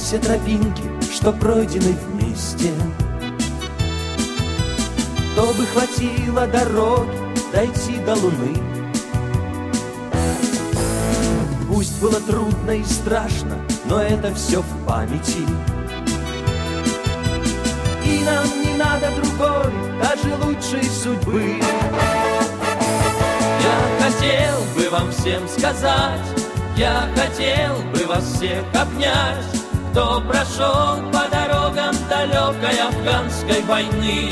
все тропинки, что пройдены вместе. То бы хватило дороги дойти до Луны. Пусть было трудно и страшно, но это все в памяти. И нам не надо другой, даже лучшей судьбы. Я хотел бы вам всем сказать, я хотел бы вас всех обнять, кто прошел по дорогам далекой афганской войны.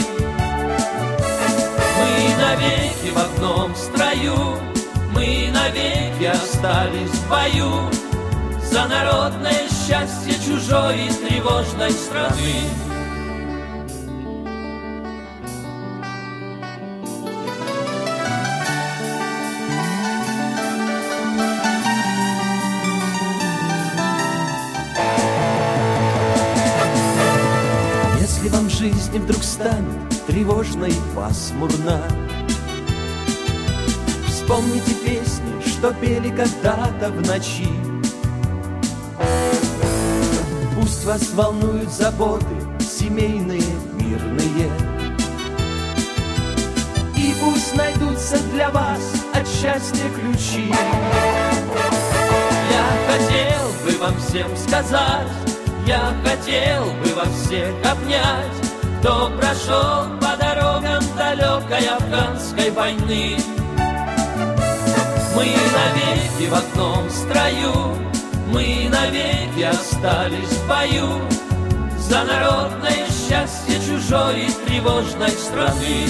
Мы навеки в одном строю, мы навеки остались в бою за народное счастье чужой и тревожной страны. Если вам жизнь вдруг станет тревожно и пасмурно, вспомните песни, что пели когда-то в ночи. Пусть вас волнуют заботы семейные, мирные, и пусть найдутся для вас от счастья ключи. Я хотел бы вам всем сказать, я хотел бы вас всех обнять, кто прошел по дорогам далекой афганской войны. Мы навеки в одном строю, мы навеки остались в бою за народное счастье чужой и тревожной страны.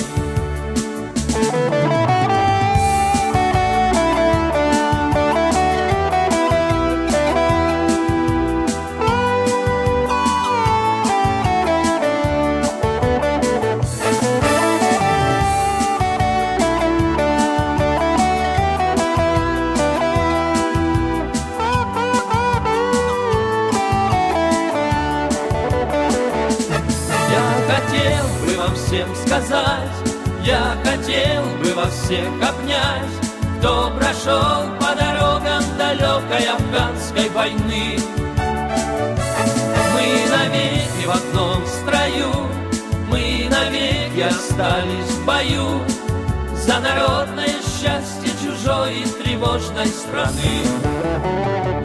Хотел бы вам всем сказать, я хотел бы вас всех обнять, кто прошел по дорогам далекой афганской войны. Мы навеки в одном строю, мы навеки остались в бою за народное счастье чужой и тревожной страны.